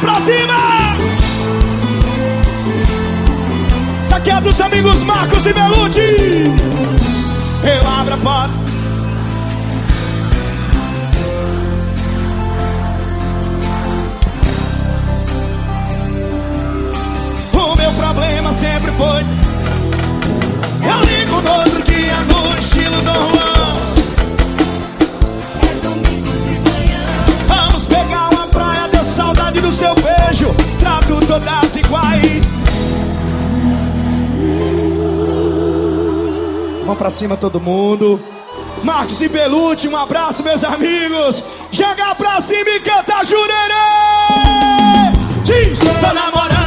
pra cima! Isso aqui é dos amigos Marcos e Belucci. Eu abro a porta. O meu problema sempre foi: eu ligo no outro dia no estilo Dom Juan. É domingo de manhã. Vamos pegar uma praia, deu saudade do seu beijo. Trato todas iguais. Vamos pra cima todo mundo. Marcos e Belucci, um abraço meus amigos. Joga pra cima e canta Jurerê. Diz, tô namorando.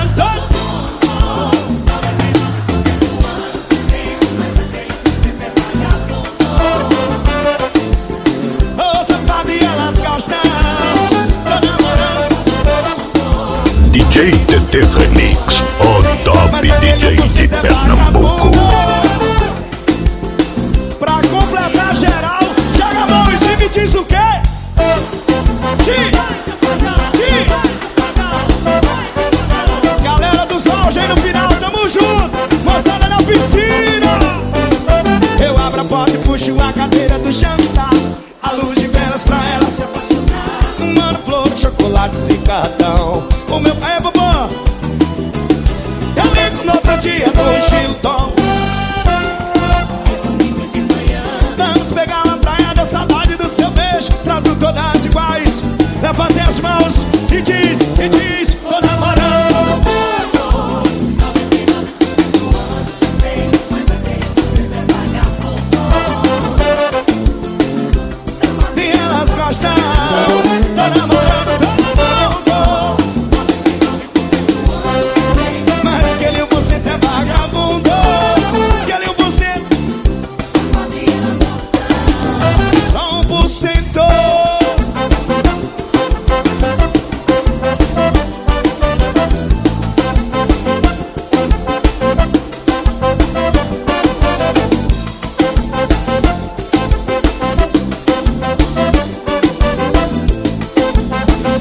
DJ TT Remix, o top DJ de Pernambuco. Pra completar geral, joga a mão em cima e diz o quê? Diz! Galera dos lounge aí no final, tamo junto. Moçada na piscina. Eu abro a porta e puxo a cadeira do jantar. A luz de velas pra ela se apaixonar. Mano, flor, chocolate, cicatão. O meu pai é bobão. Eu ligo no outro dia no estilo Tom. É domingo de manhã. Vamos pegar uma praia, deu saudade do seu beijo. Trato todas iguais. Levante as mãos e diz, tô namorando. E elas gostam. Tô namorando, tô namorando. Mas aquele 1% é vagabundo. Aquele 1% só 1%.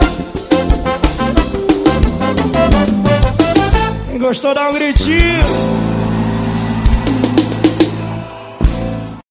Quem gostou, dá um gritinho.